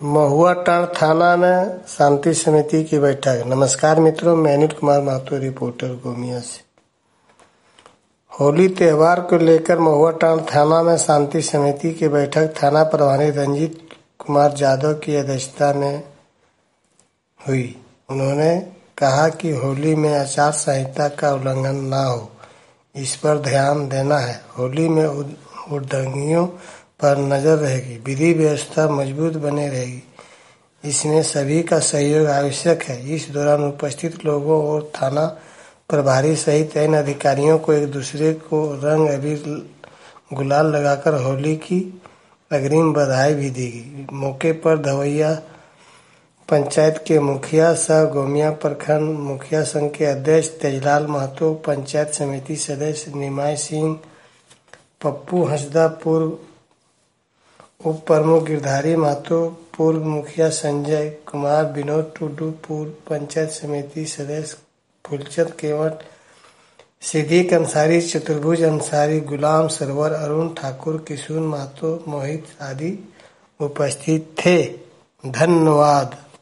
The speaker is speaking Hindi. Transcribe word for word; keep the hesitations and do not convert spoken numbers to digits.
महुआटांड़ थाना में शांति समिति की बैठक। नमस्कार मित्रों, मैं अनिल कुमार महतो, रिपोर्टर गोमिया से। होली त्यौहार को लेकर महुआटांड़ थाना में शांति समिति की बैठक थाना प्रभारी रंजीत कुमार यादव की अध्यक्षता में हुई। उन्होंने कहा कि होली में आचार संहिता का उल्लंघन न हो, इस पर ध्यान देना है। होली में उल्लंघनों पर नजर रहेगी, विधि व्यवस्था मजबूत बने रहेगी, इसमें सभी का सहयोग आवश्यक है। इस दौरान उपस्थित लोगों और थाना प्रभारी सहित अन्य अधिकारियों को एक दूसरे को रंग अबीर गुलाल लगाकर होली की अग्रिम बधाई भी दी गई। मौके पर धवैया पंचायत के मुखिया सह गोमिया प्रखंड मुखिया संघ के अध्यक्ष तेजलाल महतो, पंचायत समिति सदस्य निमाय सिंह, पप्पू हंसदा, पूर्व उप प्रमुख गिरधारी महतो, पूर्व मुखिया संजय कुमार, विनोद टुडू, पूर्व पंचायत समिति सदस्य फूलचंद केवट, सिद्दीक अंसारी, चतुर्भुज अंसारी, गुलाम सरवर, अरुण ठाकुर, किशोर महतो, मोहित आदि उपस्थित थे। धन्यवाद।